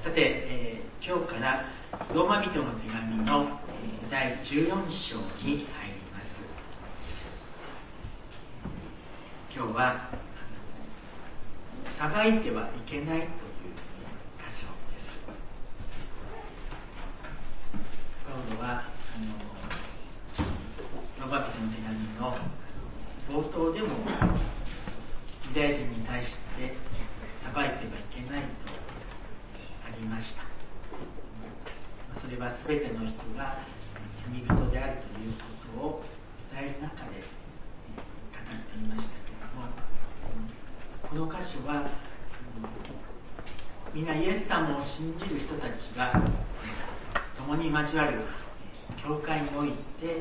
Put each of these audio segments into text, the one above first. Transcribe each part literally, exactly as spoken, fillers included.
さて、えー、今日からローマ人の手紙の、えー、だいじゅうよん章に入ります。今日は裁いてはいけないという箇所です。パウロはあのローマ人の手紙の冒頭でもユダヤ人に対して裁いてはいけないとありました。それはすべての人が罪人であるということを伝える中で語っていましたけれども、この箇所はみんなイエス様を信じる人たちが共に交わる教会において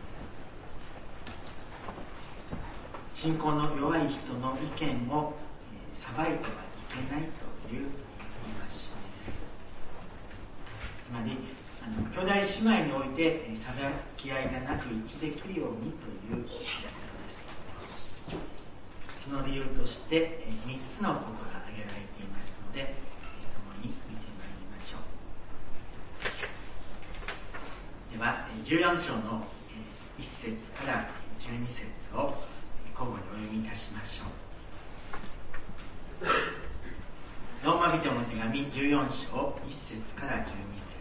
信仰の弱い人の意見を裁いてはいけないという戒めです。つまりあの兄弟姉妹において裁き合いがなく一致できるようにということです。その理由としてみっつのことが挙げられていますので、共に見てまいりましょう。ではじゅうよん章のいっ節からじゅうに節を交互にお読みいたしましょう。ローマ人の手紙じゅうよん章いっ節からじゅうに節。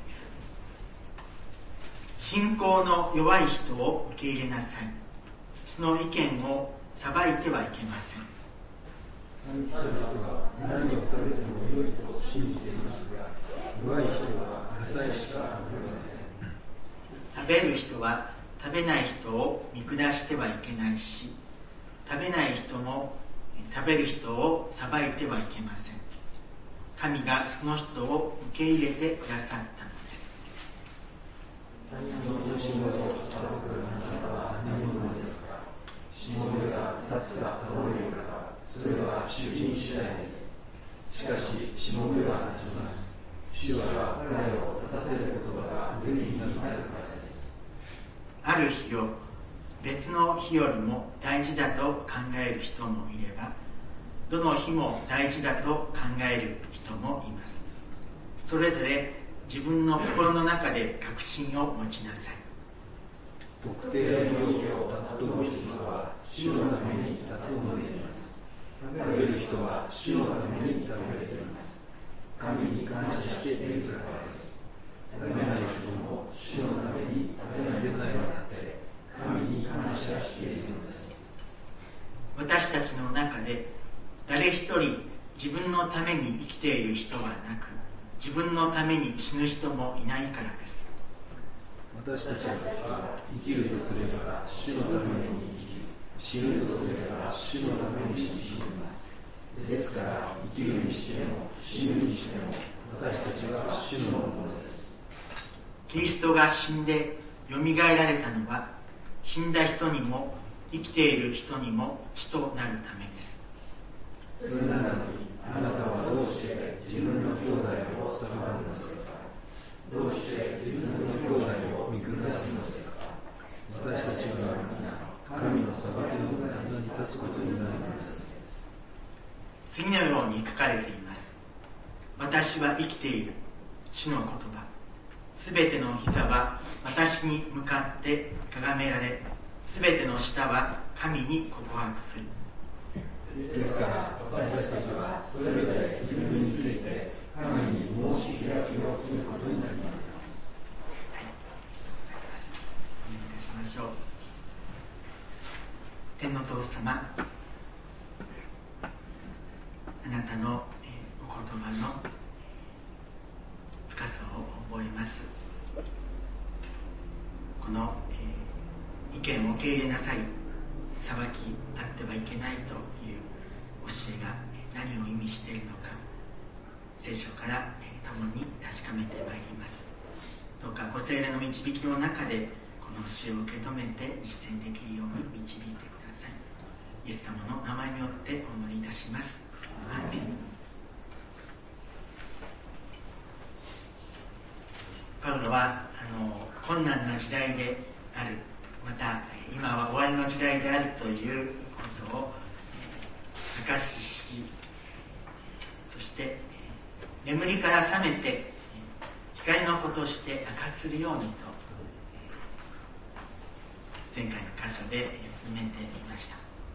信仰の弱い人を受け入れなさい。その意見を裁いてはいけません。 ある人は何を食べても良いと信じていますが、弱い人は火災しか食べません。 食べる人は食べない人を見下してはいけないし、食べない人も食べる人を裁いてはいけません。神がその人を受け入れてくださったのです。 谷のしもべを裁くあなたは何者ですか。しもべが立つか倒れるか、それは主人次第です。しかししもべは立ちます。主は彼を立たせることが無理になるからです。 ある日を別の日よりも大事だと考える人もいれば、どの日も大事だと考える人もいます。それぞれ自分の心の中で確信を持ちなさい。 特定の容疑を尊ぶ人は主のために尊んでいます。食べる人は主のために食べています。神に感謝しているからです。食べない人も主のために食べないのだって神に感謝しているのです。 私たちの中で誰一人自分のために生きている人はなく、自分のために死ぬ人もいないからです。 私たちが生きるとすれば主のために生き、死ぬとすれば主のために死にます。ですから生きるにしても死ぬにしても私たちは主のものです。 キリストが死んでよみがえられたのは、死んだ人にも生きている人にも死となるためです。 それなのにあなたはどうして自分の兄弟を裁くのですか。どうして自分の兄弟を見下すのですか。私たちは皆神の裁きの座に立つことになるのです。 次のように書かれています。私は生きている。主の言葉。すべての膝は私に向かってかがめられ、すべての舌は神に告白する。 ですから私たちはそれぞれ自分について神に申し開きをすることになります。 はい、ございます。お願いいたしましょう。天の父様、あなたの、えー、お言葉の深さを覚えます。この、えー、意見を受け入れなさい、裁きあってはいけないという教えが何を意味しているのか、聖書から、えー、共に確かめてまいります。どうかご聖霊の導きの中でこの教えを受け止めて実践できるように導いてください。イエス様の名前によってお祈りいたします。アーメン。パウロはあの困難な時代である、また今は終わりの時代であるということを明かしし、そして眠りから覚めて光の子として明かするようにと前回の箇所で進めていました。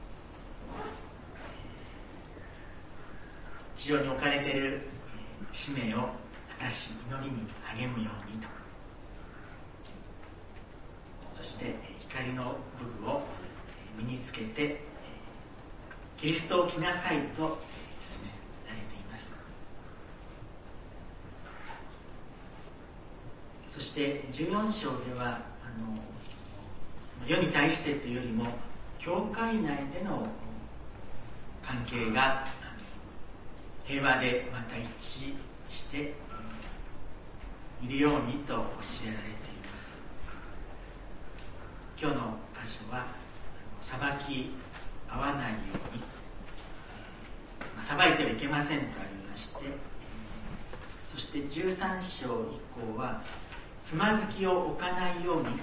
地上に置かれている使命を果たし祈りに励むようにと、そして光の武具を身につけてキリストを着なさいと勧められています。そしてじゅうよん章ではあの世に対してというよりも教会内での関係が平和でまた一致しているようにと教えられています。今日の箇所は裁き合わないように、裁いてはいけませんとありまして、そしてじゅうさん章以降はつまずきを置かないようにという戒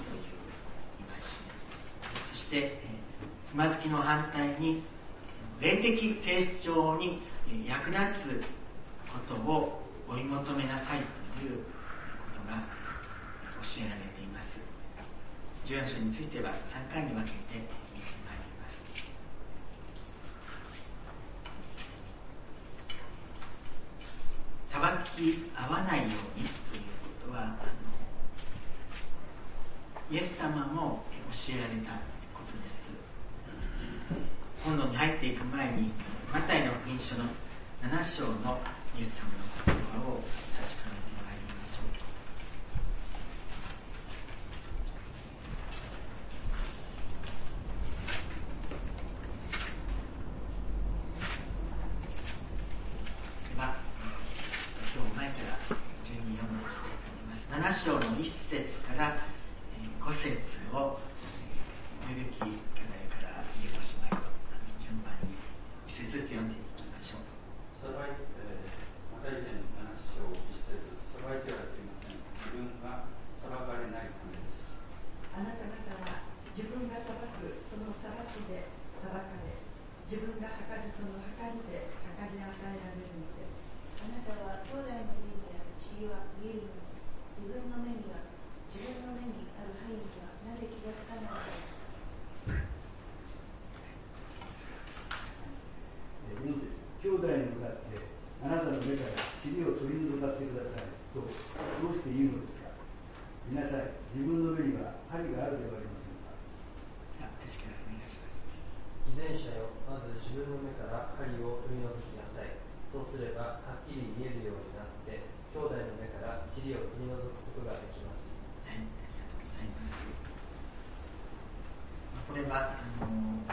め、そしてつまずきの反対に霊的成長に役立つことを追い求めなさいということが教えられています。じゅうよん章についてはさんかいに分けて見てまいります。裁き合わないようにということは、あのイエス様も教えられたことです。本論に入っていく前にマタイの福音書のなな章のイエス様の言葉を確かめてまいりましょう。では、今日前から順に読んでいきたいと思います。なな章のいっ節からご節をルルキ課題から家越しまいと順番にいっ節ずつ読んでいきましょう。 裁いて、マタイ伝なな章いっ節、裁いてはいけません。自分が裁かれないためです。 あなた方は自分が裁くその裁きで裁かれ、自分が測るその測りで測り与えられるのです。 あなたは兄弟の目にある塵は見えるのに、自分の目には自分の目にある範囲にはなぜ気がつかないのですか。 よん節、兄弟に向かってあなたの目から塵を取り除かせてくださいとどうして言うのですか。見なさい、自分の目には針があるではありませんか。 確かにお願いします。 偽善者よ、まず自分の目から針を取り除きなさい。そうすればはっきり見えるようになって兄弟の目から塵を取り除くことができます。 はい、ありがとうございます。これはあの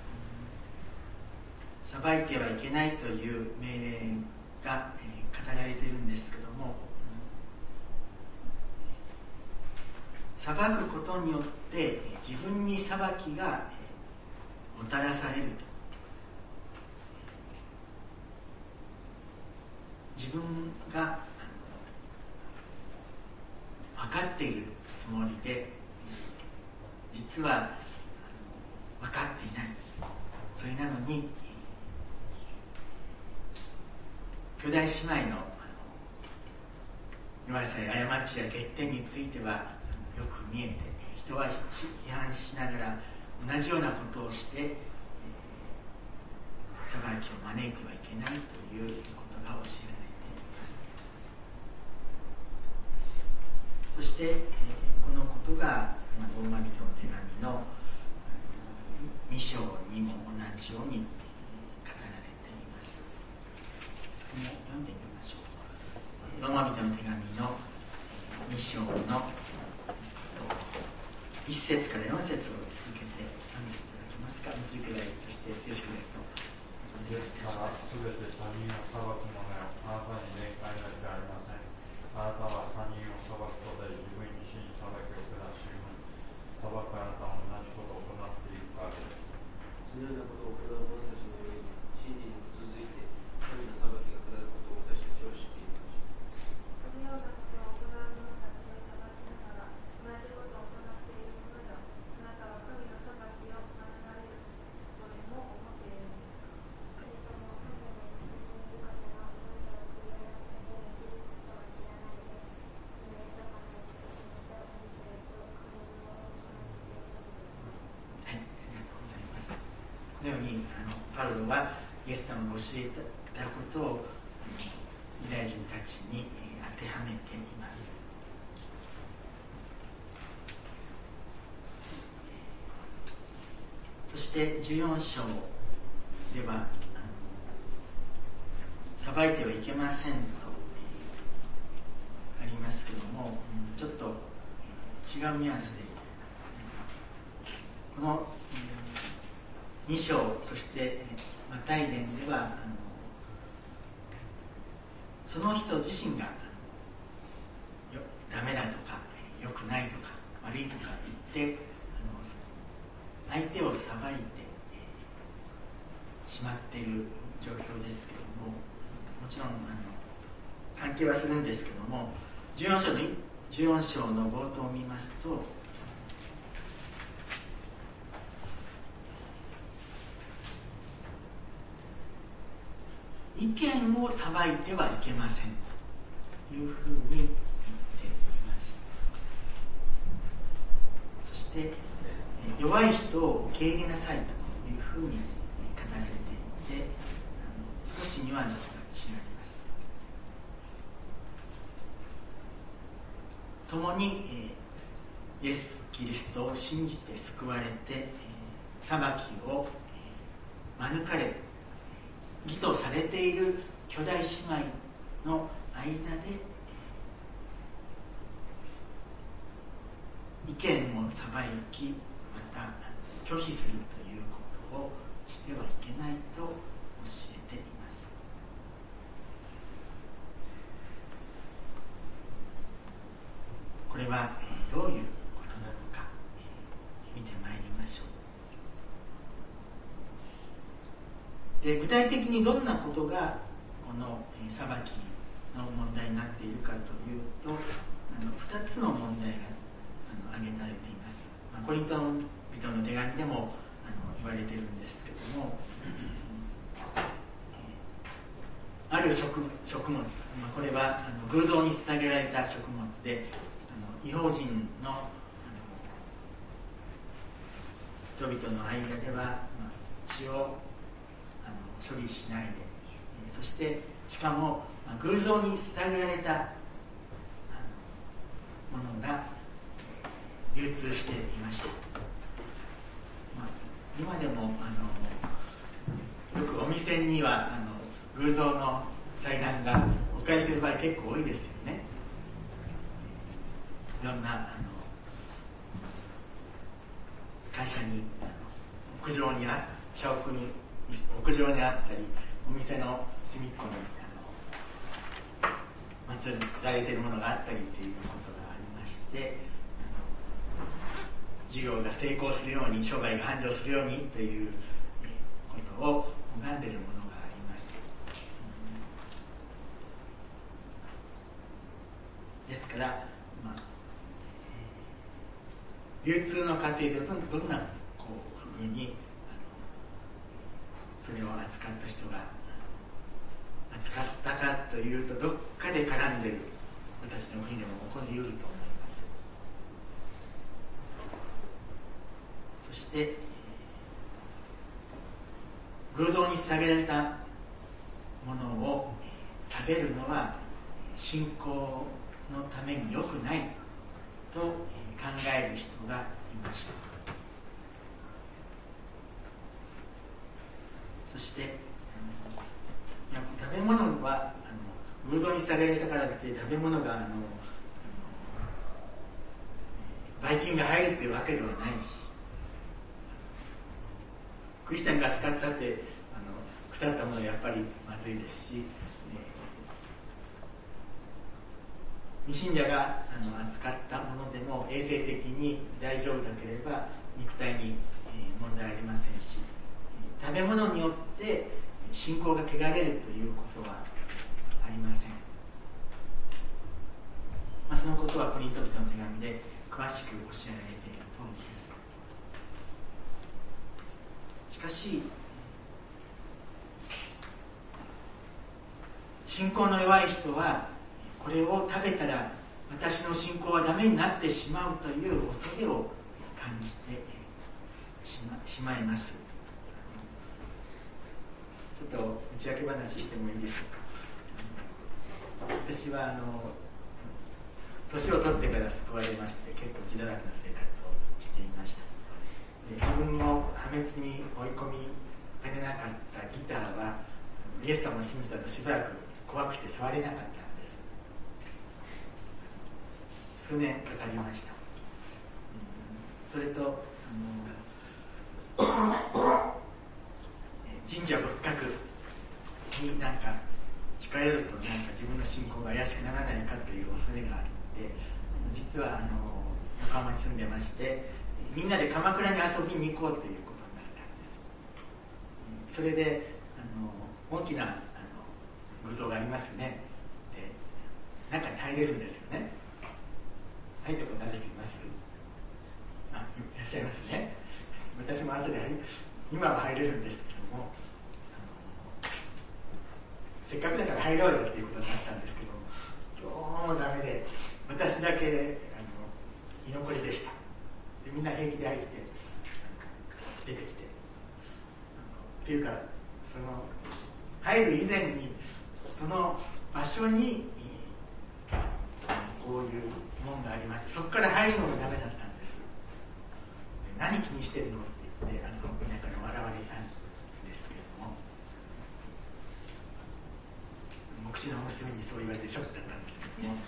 裁いてはいけないという命令が、えー、語られているんですけども、裁くことによって自分に裁きが、えー、もたらされると、自分が分かっているつもりで実は分かっていない、それなのに兄弟姉妹の弱さや過ちや欠点についてはよく見えて、人は批判しながら同じようなことをして、えー、裁きを招いてはいけないということが教えられています。そして、えー、このことがローマ人の手紙のに章にも同じように語られています。それも読んでみましょう。ローマ人の手紙のに章のいっ節からよん節を続けて読んでいただけますか。結びくらい、そして強くらいとお願いいたします。 すべて他人を裁くものよ、あなたに限界などありません。あなたは他人を裁くことで自分に真に裁きを下し、裁くあなたも同じことを行っているからです。 そのようなことを行う者たちの上に真理に基づいて神の裁きが下ることを私たちは知っています。 そのようなことを行う者たちを裁きながら同じことを行っている者よ、あなたは神の裁きを免れるとでも思っているのですか。それとも神の慈しみ深さがえたことをユダヤ人たちに当てはめています。そしてじゅうよん章では裁いてはいけませんとありますけども、ちょっと違うニュアンスでこのに章、そしてマタイ伝ではあのその人自身がよダメだとか良くないとか悪いとか言ってあの相手を裁いてしまっている状況ですけども、もちろんあの関係はするんですけども、じゅうよん章のじゅうよん章の冒頭を見ますと、意見を裁いてはいけませんというふうに言っています。そして弱い人を受け入れなさいというふうに語られていて、あの少しニュアンスが違います。共に、えー、イエス・キリストを信じて救われて、えー、裁きを、えー、免れ義とされている兄弟姉妹の間で、えー、意見を裁き、また拒否するということをしてはいけないと教えています。これは、えー、どういうことなのか、えー、見てまいりましょう。で、具体的にどんなことがこの、えー、裁きの問題になっているかというと、あのふたつの問題があの挙げられています。まあ、コリントの人の手紙でもあの言われているんですけども、ある食食物、まあ、これはあの偶像に捧げられた食物で、あの異邦人の、あの人々の間では、まあ、血をあの処理しないで、えー、そしてしかも、まあ、偶像に捧げられたあのものが、えー、流通していました。まあ、今でもあのよくお店にはあの偶像の祭壇が置かれている場合結構多いですよね。いろんなあの会社に屋上にあ社屋に屋上にあったり、お店の隅っこにあの祀られているものがあったりということがありまして、事業が成功するように、商売が繁盛するようにということを拝んでいるものがあります。ですから、まあ、流通の過程でどんなこうふうにあのそれを扱った人が扱ったかというと、どっかで絡んでいる私の国でも起こりうると思います。そして、偶像に捧げられたものを食べるのは信仰のために良くないと考える人がいました。そして食べ物はあの偶像に捧げられたからといって食べ物があのばい菌が入るというわけではないし、クリスチャンが扱ったってあの腐ったものはやっぱりまずいですし、未信者があの扱ったものでも衛生的に大丈夫だければ肉体に問題ありませんし、食べ物によって信仰が汚れるということはありません。まあ、そのことはコリント人の手紙で詳しく教えられている通りです。しかし、信仰の弱い人はこれを食べたら私の信仰はダメになってしまうという恐れを感じてしまいます。 ちょっと打ち明け話してもいいでしょうか。私はあの年を取ってから救われまして、結構自堕落な生活をしていました。で、自分を破滅に追い込みかねなかったギターはイエス様を信じたとしばらく怖くて触れなかったんです。数年かかりました。それとあの神社仏閣になんか近寄るとなんか自分の信仰が怪しくならないかという恐れがあって、実はあの横浜に住んでまして、みんなで鎌倉に遊びに行こうということになったんです。それであの大きなあの偶像がありますよね。で、中に入れるんですよね。入ったことある人います？あ、いらっしゃいますね。私も後で今は入れるんですけども、せっかくだから入ろうよっていうことになったんですけど、どうもダメで、私だけあの居残りでした。で、みんな平気で入って出てきて、っていうかその入る以前にその場所にこういう門がありまして、そこから入るのがダメだったんです。で、何気にしてるのって言って、あの皆から笑われたんですけども、牧師の娘にそう言われてショックだったんですけども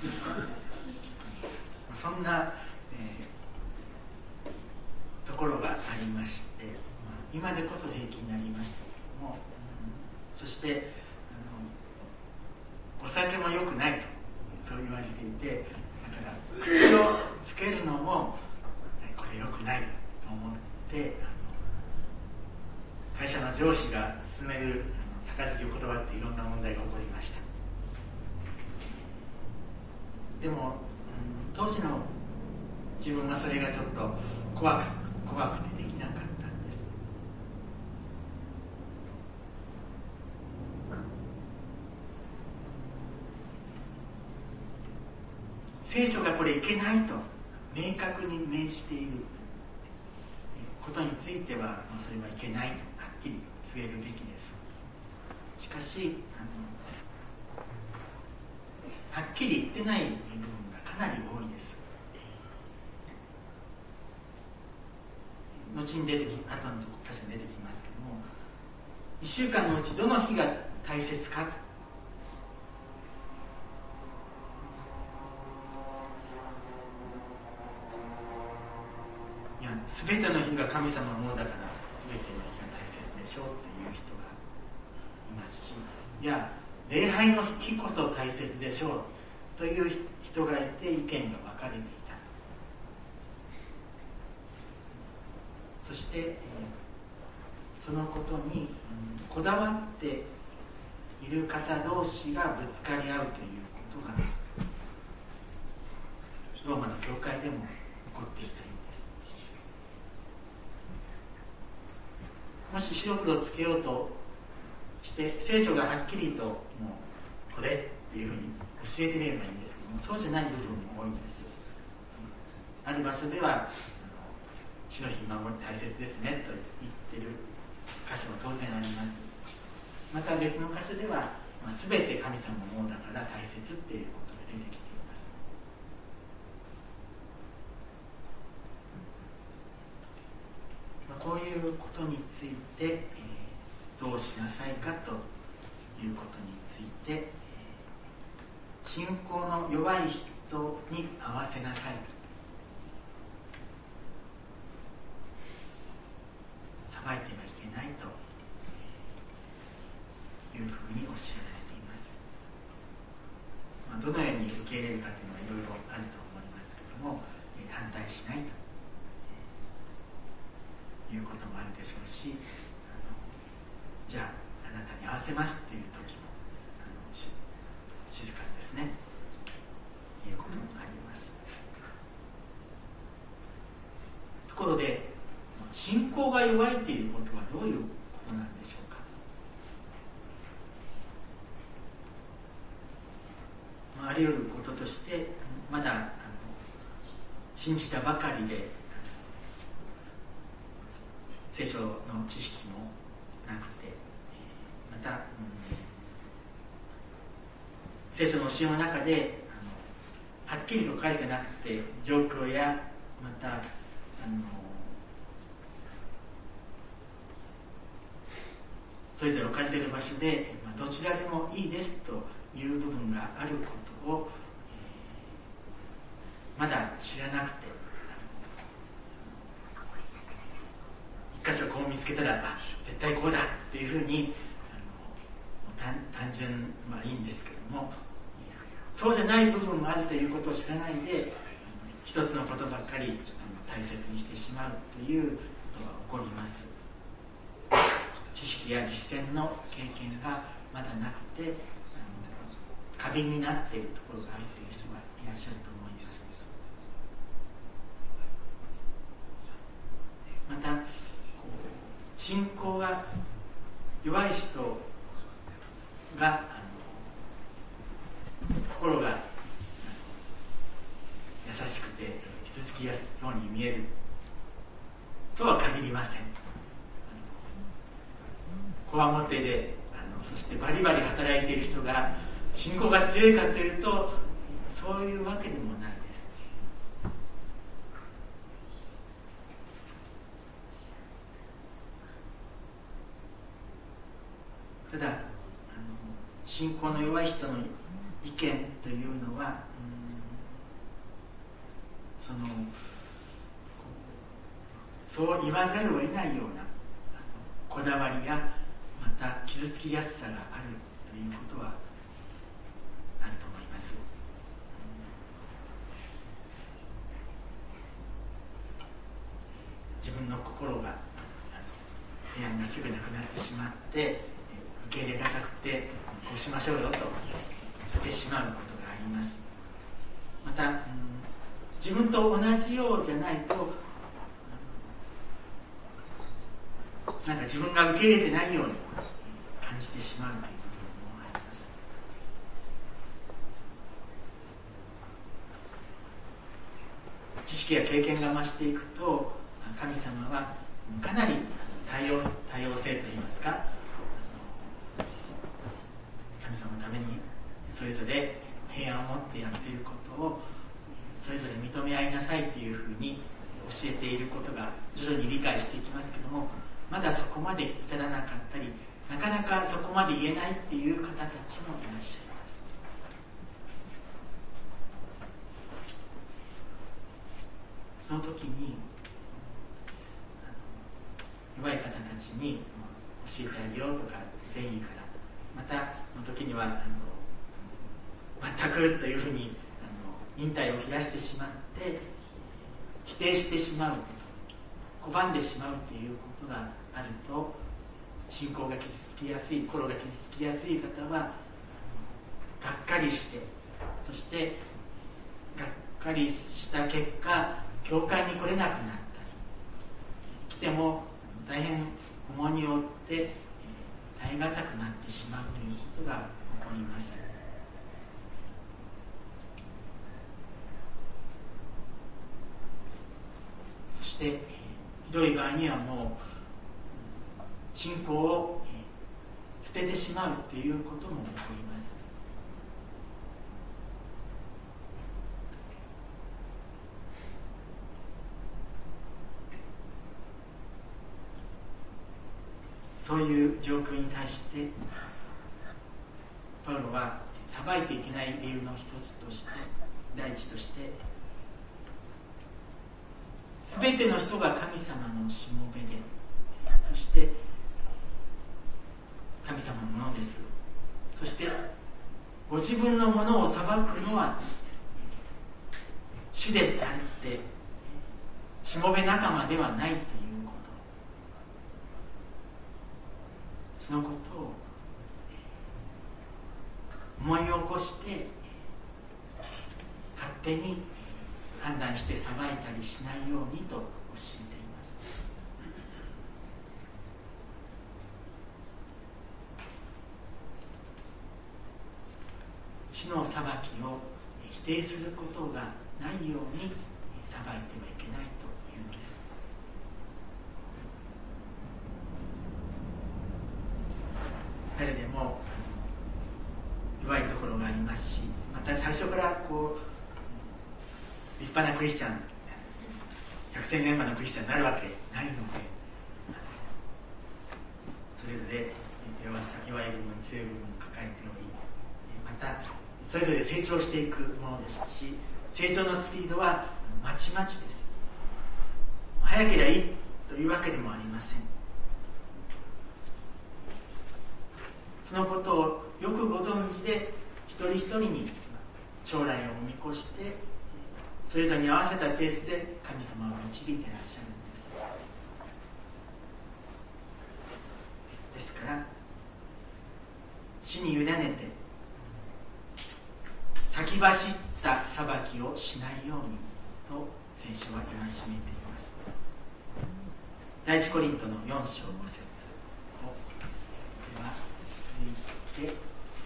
そんな、えー、ところがありまして、まあ、今でこそ平気になりましたけども、うん、そしてあのお酒も良くないとそう言われていて、だから口をつけるのもこれ良くないと思って、あの会社の上司が勧める杯を断っていろんな問題が起こりました。でも、うん、当時の自分はそれがちょっと怖く怖くてできなかったんです。聖書がこれいけないと明確に命じていることについては、それはいけないとはっきり告げるべきです。しかしあのはっきり言ってない部分がかなり多いです。後に出てき後の箇所に出てきますけども、いっしゅうかんのうちどの日が大切か、いや全ての日が神様のものだから全ての日が大切でしょうっていう人がいますし、いや礼拝の日こそ大切でしょうという人がいて意見が分かれていた。そして、えー、そのことに、うん、こだわっている方同士がぶつかり合うということがローマの教会でも起こっていたようです。もし白黒つけようとして聖書がはっきりともうこれっていうふうに教えてみればいいんですけども、そうじゃない部分も多いんですよ。ある場所では主の日守り大切ですねと言ってる箇所も当然あります。また別の箇所では、まあ、全て神様のものだから大切っていうことが出てきています。まあ、こういうことについて、えー、どうしなさいかということについて、えー、信仰の弱い人に合わせなさいと、裁いてはいけないというふうに教えられています。まあ、どのように受け入れるかというのはいろいろあると思いますけども、えー、反対しないと、えー、いうこともあるでしょうし、あのじゃああなたに合わせますっていう時もあのし静かにですねいうこともあります。ところで信仰が弱いということはどういうことなんでしょうか。まあ、あり得ることとしてまだあの信じたばかりで聖書の知識もなくて、えー、また、うん、聖書の教えの中であのはっきりと書いてなくて、状況やまたあのそれぞれ置かれている場所で、まあ、どちらでもいいですという部分があることを、えー、まだ知らなくて、一箇所こう見つけたらあ絶対こうだっていうふうにあの 単, 単純まあいいんですけども、そうじゃない部分もあるということを知らないで一つのことばっかり大切にしてしまうということが起こります。知識や実践の経験がまだなくて過敏になっているところがあるという人がいらっしゃると思います。また信仰が弱い人があの心が優しくて傷つきやすそうに見えるとは限りません。こわもてであのそしてバリバリ働いている人が信仰が強いかというとそういうわけでもないです。ただあの信仰の弱い人の意見というのは、そのそう言わざるを得ないようなこだわりやまた傷つきやすさがあるということはあると思います。自分の心が平安がすぐなくなってしまって受け入れがたくてこうしましょうよと言ってしまうことがあります。また、うん、自分と同じようじゃないとなんか自分が受け入れてないように感じてしまうということもあります。知識や経験が増していくと神様はかなり多様、多様性といいますか、神様のためにそれぞれ平安を持ってやっていることをそれぞれ認め合いなさいというふうに教えていることが徐々に理解していきますけども、まだそこまで至らなかったり、なかなかそこまで言えないっていう方たちもいらっしゃいます。その時に弱い方たちに教えてあげようとか善意から、またその時にはあの全くというふうにあの忍耐を切らしてしまって否定してしまうこと、拒んでしまうということがあると、信仰が傷つきやすい、心が傷つきやすい方はがっかりして、そしてがっかりした結果教会に来れなくなったり、来ても大変重荷を負って耐え難くなってしまうということが起こります。そしてひどい場合にはもう信仰を捨ててしまうということも起こります。そういう状況に対してパウロは裁いていけない理由の一つとして、第一として、すべての人が神様のしもべで、そして神様のものです。そしてご自分のものを裁くのは主であって、しもべ仲間ではないということ、そのことを思い起こして勝手に判断して裁いたりしないようにと教えています。主の裁きを否定することがないように裁いてはいけないというのです。誰でも弱いところがありますし、また最初からこう立派なクリスチャン、百戦錬磨のクリスチャンになるわけないので、それぞれ弱さ、弱い部分、強い部分を抱えており、またそれぞれ成長していくものですし、成長のスピードはまちまちです。早ければいいというわけでもありません。そのことをよくご存知で、一人一人に将来を見越して、それぞれに合わせたペースで神様を導いていらっしゃるんです。ですから、主に委ねて、先走った裁きをしないようにと聖書は戒めています。第一コリントのよん章ご節をでは続いて、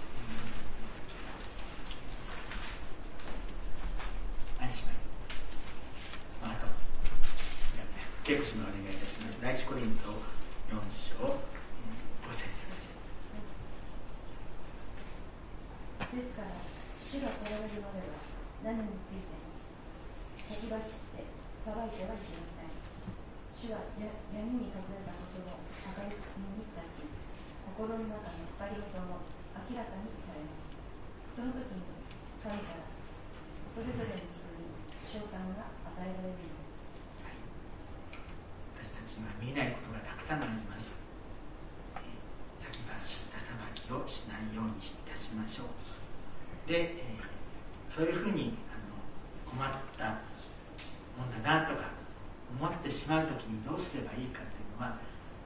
何しまい、あと結構しまお願いいたします。第一コリントよん章ご節です。 ですから主が来られるまでは何についても先走って裁いてはいけません。主は闇に隠れたことを明るく見たし、心の中の光事も明らかにされます。その時に神からそれぞれの人に賞賛が与えられるのです。 私たちには見えないことがたくさんあります。先走った裁きをしないようにいたしましょう。で、えー、そういうふうにあの困ったもんだなとか思ってしまうときにどうすればいいかというのは、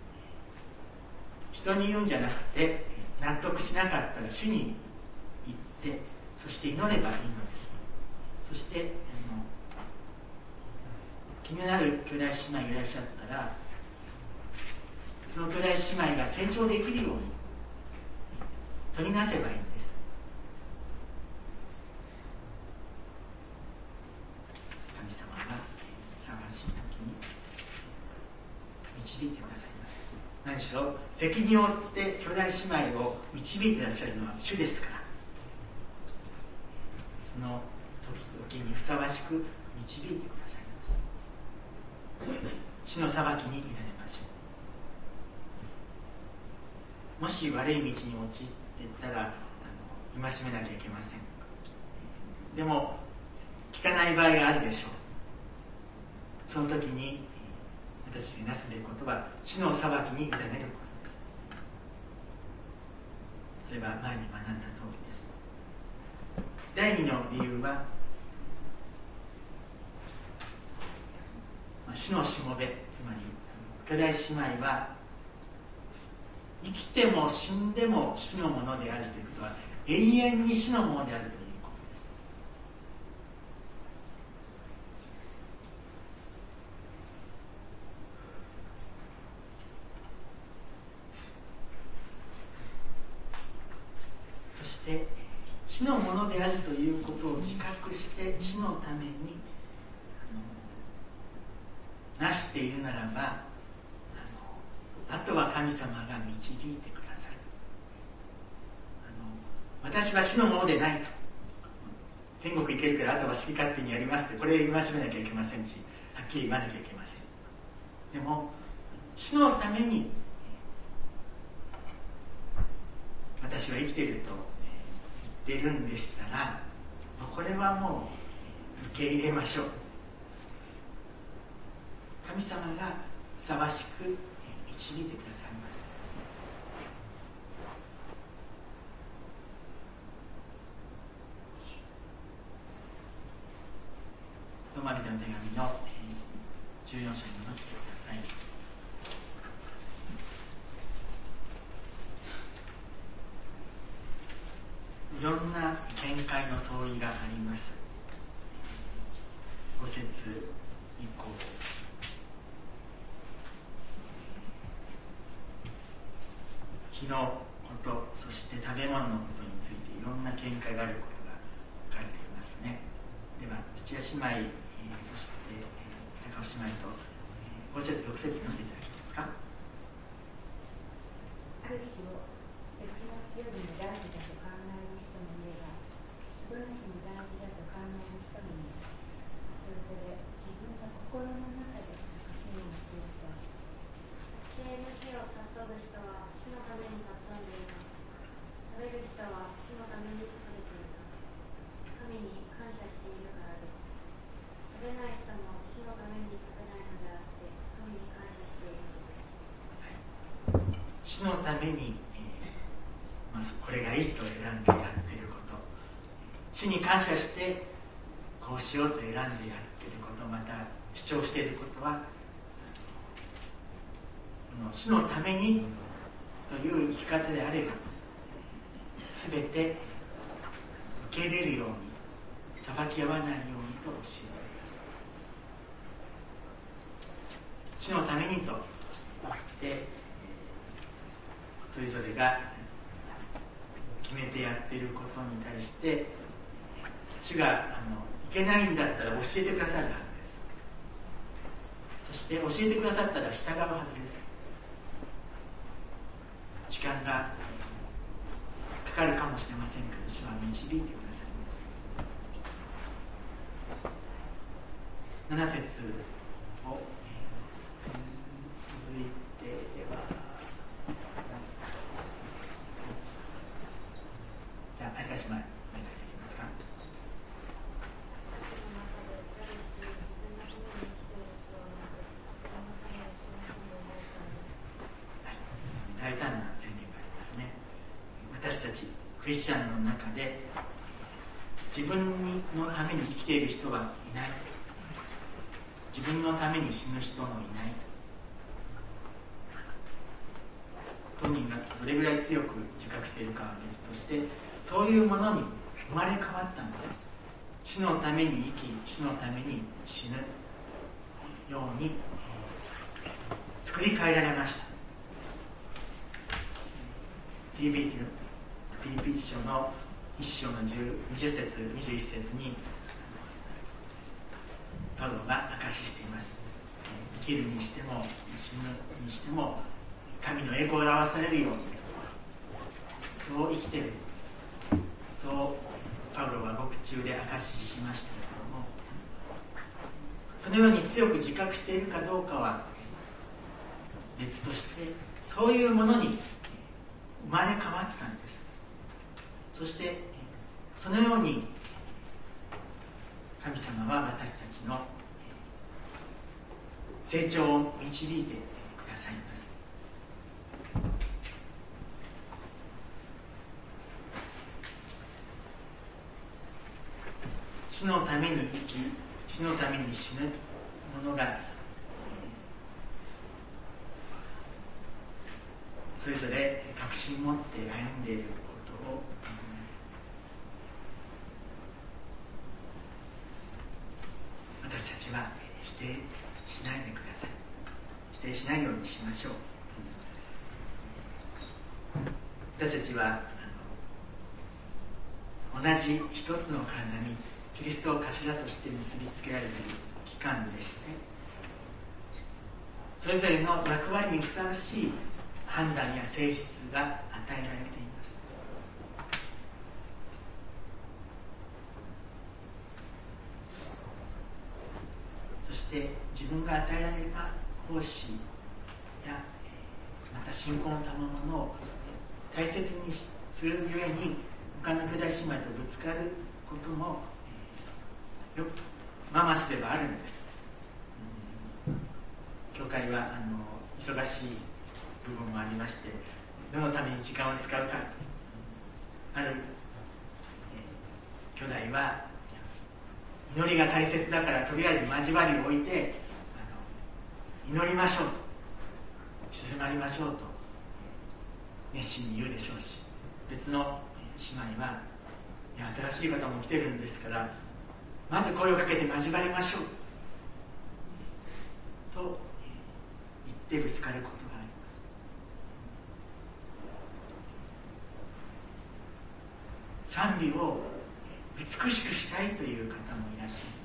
人に言うんじゃなくて、納得しなかったら主に言って、そして祈ればいいのです。そしてあの気になる兄弟姉妹がいらっしゃったら、その兄弟姉妹が成長できるように取りなせばいいんです。神様が騒がしい時に導いてくださいます。何しろ責任を負って兄弟姉妹を導いていらっしゃるのは主ですから、その時々にふさわしく導いてくださいます。主の裁きに委ねましょう。もし悪い道に陥っていったら、あの戒めなきゃいけません。でも聞かない場合があるでしょう。その時に私がなすべきことは主の裁きに委ねることです。それは前に学んだ通りです。第二の理由は、主のしもべ、つまり兄弟姉妹は生きても死んでも主のものであるということは、永遠に主のものであるということです。そして主のものであるということを自覚して主のためにあのなしているならば、あのあとは神様が導いてください。あの私は主のものでないと、天国行けるからあとは好き勝手にやりますって、これを戒めなきゃいけませんし、はっきり言わなきゃいけません。でも主のために私は生きていると言っているんでしたら、これはもう受け入れましょう。神様がふさわしく導いてくださいます。ローマ人の手紙のじゅうよん章に戻ってください。いろんな見解の相違があります。ご節以降、日のこと、そして食べ物のことについていろんな見解があることが書かれていますね。では土屋姉妹、そして高尾姉妹とご節ろく節読んでいただけますか。 ある日を別の部主のために、えーまあ、これがいいと選んでやっていること、主に感謝してこうしようと選んでやっていること、また主張していることは、主のためにという生き方であれば、すべて受け入れるように、裁き合わないようにと教えています。主のためにと言って、それぞれが決めてやっていることに対して、主があのいけないんだったら教えてくださるはずです。そして教えてくださったら従うはずです。時間がかかるかもしれませんけど、主は導いてくださいます。なな節を、えー、続いては、じゃあ、ありかしま、お願いできますか。はい、大胆な宣言がありますね。私たちクリスチャンの中で自分のために生きている人はいない、自分のために死ぬ人もいない、当人がどれぐらい強く自覚しているかは別として、そういうものに生まれ変わったんです。主のために生き、主のために死ぬように作り変えられました。ピリピリピリピリ書の一章のにじゅっ節にじゅういち節にパウロが証ししています。生きるにしても死ぬにしても神の栄光を表されるように、そう生きている、そうパウロは獄中で証ししましたけれども、そのように強く自覚しているかどうかは別として、そういうものに生まれ変わったんです。そしてそのように神様は私たちの成長を導いてくださいます。主のために生き、主のために死ぬものがそれぞれ確信を持って歩んでいることを、私たちは否定しないでください。否定しないようにしましょう。私たちは同じ一つの体にキリストを頭として結びつけられている機関でして、それぞれの役割にふさわしい判断や性質が与えられています。そして自分が与えられた奉仕やまた信仰の賜物を大切にするゆえに、他の兄弟姉妹とぶつかることもよくまますではあるんです。教会はあの忙しい部分もありまして、どのために時間を使うか、ある、えー、兄弟は祈りが大切だからとりあえず交わりを置いてあの祈りましょうと、静まりましょうと、えー、熱心に言うでしょうし、別の姉妹はいや新しい方も来てるんですからまず声をかけて交わりましょうと言ってぶつかることがあります。賛美を美しくしたいという方もいらっしゃいます。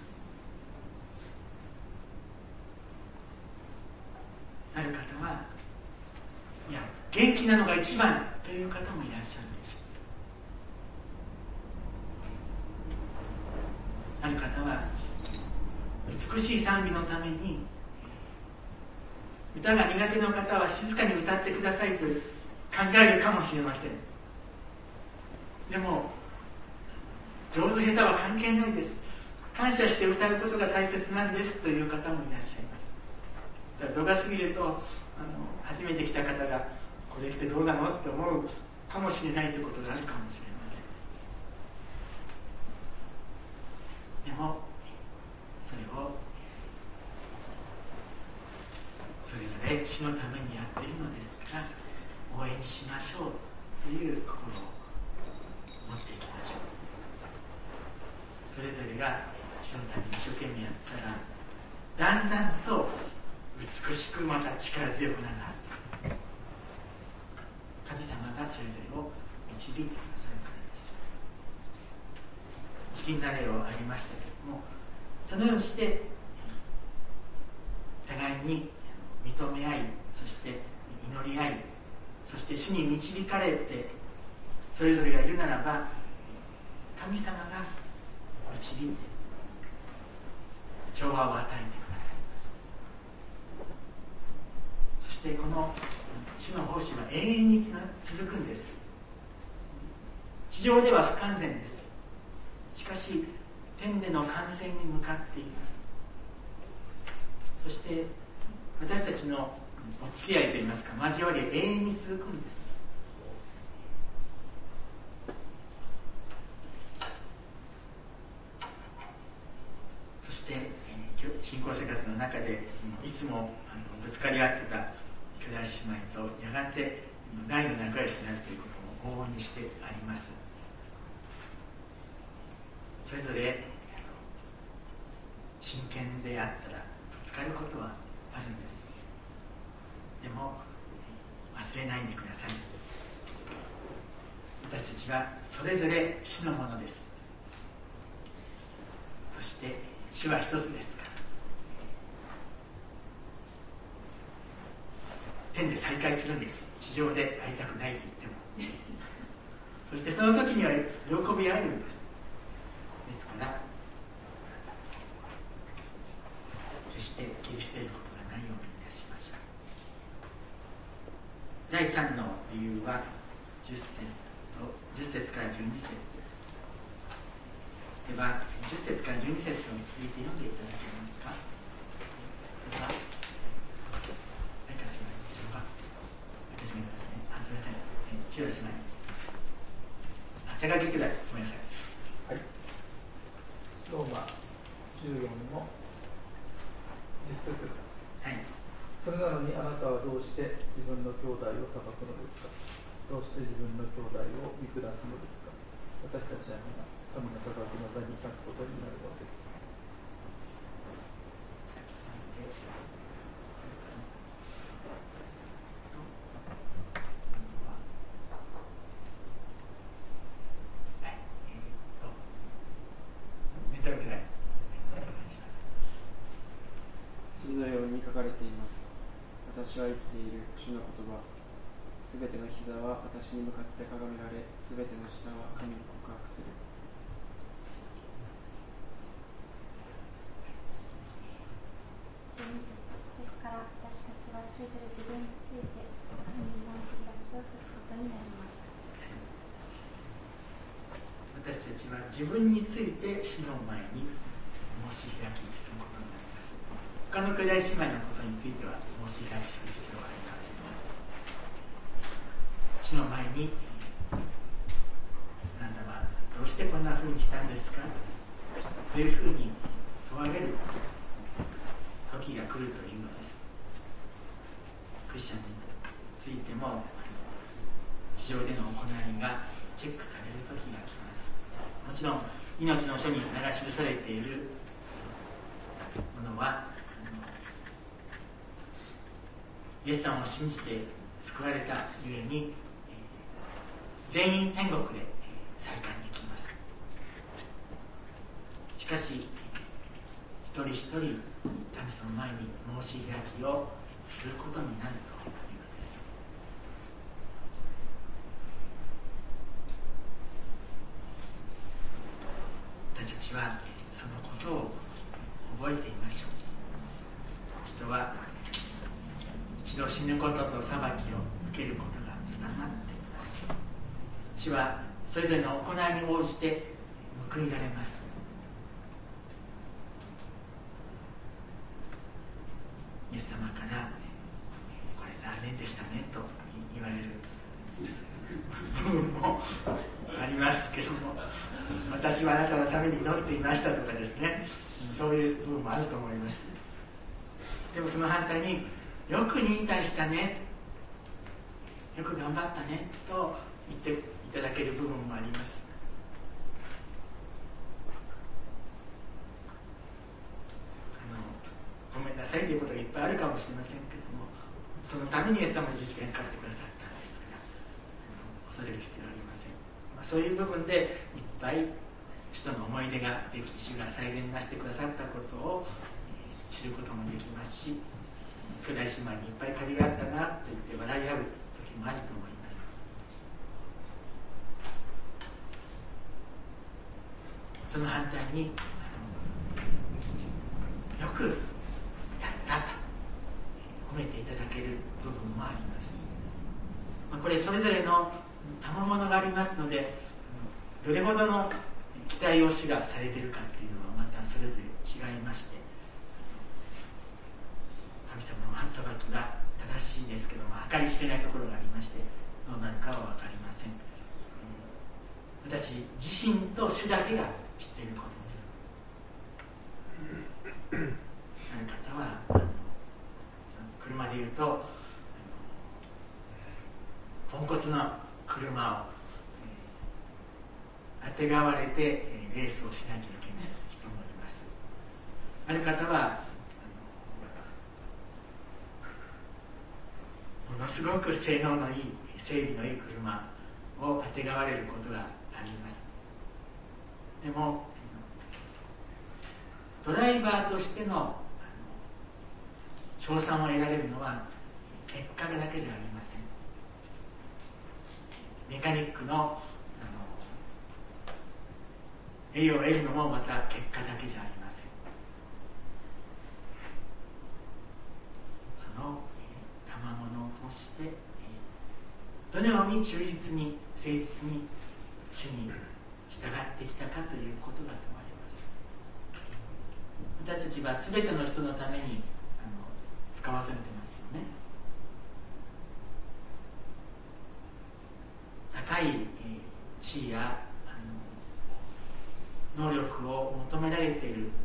ある方はいや元気なのが一番という方もいらっしゃるでしょう。ある方は美しい賛美のために歌が苦手な方は静かに歌ってくださいと考えるかもしれません。でも上手下手は関係ないです、感謝して歌うことが大切なんですという方もいらっしゃいます。度が過ぎるとあの初めて来た方がこれってどうなのって思うかもしれないということがあるかもしれません。でもそれをそれぞれ主のためにやっているのですから応援しましょうという心を持っていきましょう。それぞれが主のために一生懸命やったらだんだんと美しくまた力強くなるはずです。神様がそれぞれを導いてくださるからです。聞き慣れをありましたけれども、そのようにして互いに認め合い、そして祈り合い、そして主に導かれてそれぞれがいるならば、神様が導いて調和を与えてくださいます。そしてこの主の奉仕は永遠に続くんです。地上では不完全です。しかし天での完成に向かっています。そして私たちのお付き合いといいますか交わりは永遠に続くんです。そして、えー、信仰生活の中でいつもあのぶつかり合ってた兄弟姉妹とやがて大の仲良しになるということも往々にしてあります。それぞれ真剣であったらぶつかることはあるんです。でも忘れないでください。私たちはそれぞれ主のものです。そして主は一つですから、天で再会するんです。地上で会いたくないと言ってもそしてその時には喜び合えるんです。ですから決して切り捨てることがないようにいたしましょう。だいさんの理由はじゅっせつとじゅっせつからじゅうにせつです。ではじゅっせつからじゅうにせつを続いて読んでいただけますか。では誰かしまいでしょうか。私もいますね。あ、すみません。清姉妹。あ、手書きくだい。ごめんなさい。 はい。ローマじゅうよんのじゅっせつ。 はい。 それなのにあなたはどうして自分の兄弟を裁くのですか。どうして自分の兄弟を見下すのですか。私たちは皆神の裁きの座に立つことになるのです。 次のように書かれています。私は生きている主の言葉。すべての膝は私に向かってかがめられ、すべての舌は神に告白する。 じゅうにせつですから私たちはそれぞれ自分について神に申し開きをすることになります。 私たちは自分について主の前に申し開きすることになります。他の兄弟姉妹のことについては申し開きする必要はありません。主の前にあなたはどうしてこんな風にしたんですかというふうに問われる時が来るというのです。クリスチャンについても地上での行いがチェックされる時が来ます。もちろん命の書に名が記されているものはイエス様を信じて救われたゆえに全員天国で再会できます。しかし一人一人神様の前に申し開きをすることになるというのです。私たちはそのことを覚えていましょう。人は一度死ぬことと裁きを受けることが定まっています。主はそれぞれの行いに応じて報いられます。イエス様からこれ残念でしたねと言われるめに祈っていましたとかですね、そういう部分もあると思います。でもその反対に、よく忍耐したね、よく頑張ったねと言っていただける部分もあります。あのごめんなさいということがいっぱいあるかもしれませんけども、そのためにイエス様の十字架にかかってくださったんですから、恐れる必要はありません。まあ、そういう部分でいっぱい人の思い出ができ、主が最善になしてくださったことを、えー、知ることもできますし、兄弟姉妹にいっぱい借りがあったなと言って笑い合う時もあると思います。その反対に、よくやったと褒めていただける部分もあります。まあ、これそれぞれの賜物がありますので、どれほどの期待を主がされているかっていうのはまたそれぞれ違いまして、神様の裁きが正しいですけども、計り知れないところがありまして、どうなるかは分かりません。私自身と主だけが知っていることです。ある方はあの車でいうとポンコツの車をあてがわれてレースをしなきゃいけない人もいます。ある方はものすごく性能のいい、整備のいい車をあてがわれることがあります。でもドライバーとしての称賛を得られるのは結果だけじゃありません。メカニックの栄誉を得るのもまた結果だけじゃありません。その賜物としてどのように忠実に誠実に主に従ってきたかということが問われます。私たちは全ての人のためにあの使わされてますよね。高い、えー、地位やあの能力を求められている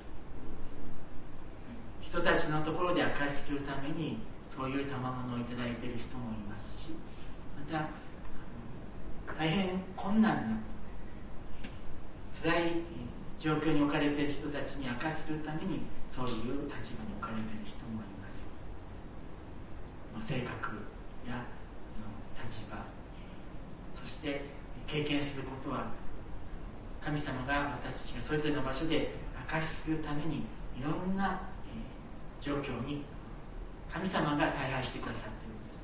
人たちのところで証しするためにそういう賜物をいただいている人もいますし、また大変困難な辛い状況に置かれている人たちに証しするためにそういう立場に置かれている人もいます。性格や立場、そして経験することは神様が私たちがそれぞれの場所で証しするためにいろんな状況に神様が采配してくださっているんです。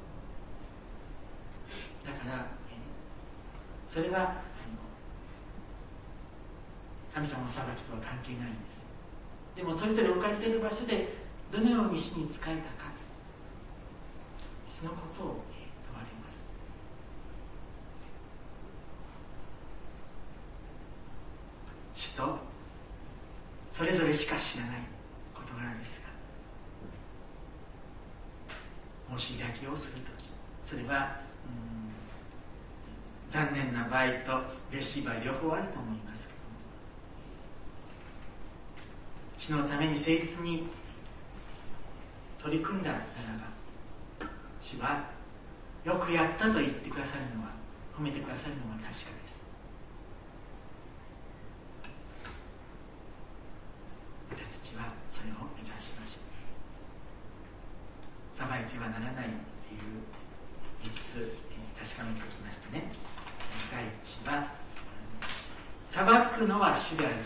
だからそれは神様の裁きとは関係ないんです。でもそれぞれ置かれている場所でどのように主に仕えたか、そのことを問われます。主とそれぞれしか知らない事柄ですが、申し開きをするとき、それは残念な場合と嬉しい場合両方あると思いますけども、主のために誠実に取り組んだならば、主はよくやったと言ってくださるのは、褒めてくださるのは確かです。私たちはそれを目指しましょう。裁いてはならないというみっつ確かめてきましたね。第一は裁くのは主であるという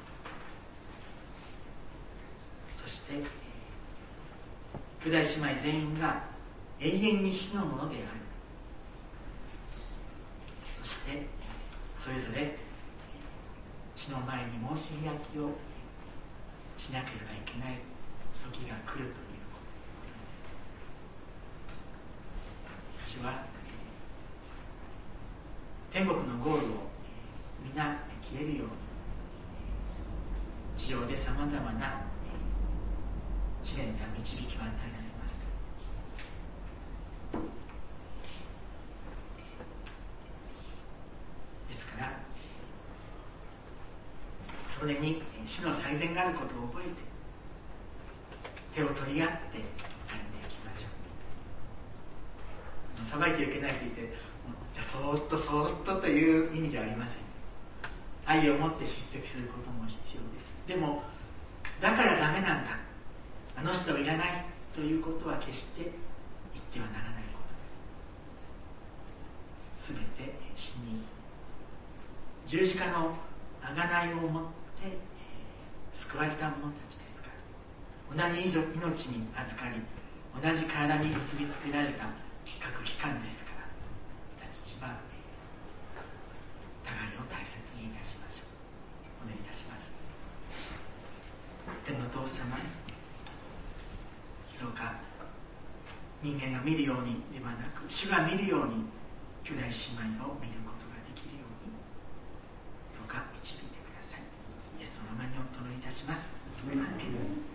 こと、そして兄弟姉妹全員が永遠に主のものである、そしてそれぞれ主の前に申し開きをしなければいけない時が来るということです。主は天国のゴールを皆消えるように地上でさまざまな試練や導きを与えられます。ですからそれに主の最善があることを覚えて手を取り合って歩んでいきましょう。裁いてはいけないと言ってじゃあそーっとそーっとという意味ではありません。愛を持って叱責することも必要です。でもだからダメなんだ、あの人はいらないということは決して言ってはならないことです。すべて死に十字架の贖いをもって、えー、救われた者たちですから、同じ命に預かり同じ体に結びつけられた各機関ですから、私たちは、えー、互いを大切にいたしましょう。お願いいたします。天のお父様、どうか人間が見るようにではなく主が見るように兄弟姉妹を見ることができるようにどうか導いてください。イエスの名前にお祈りいたします。アーメン。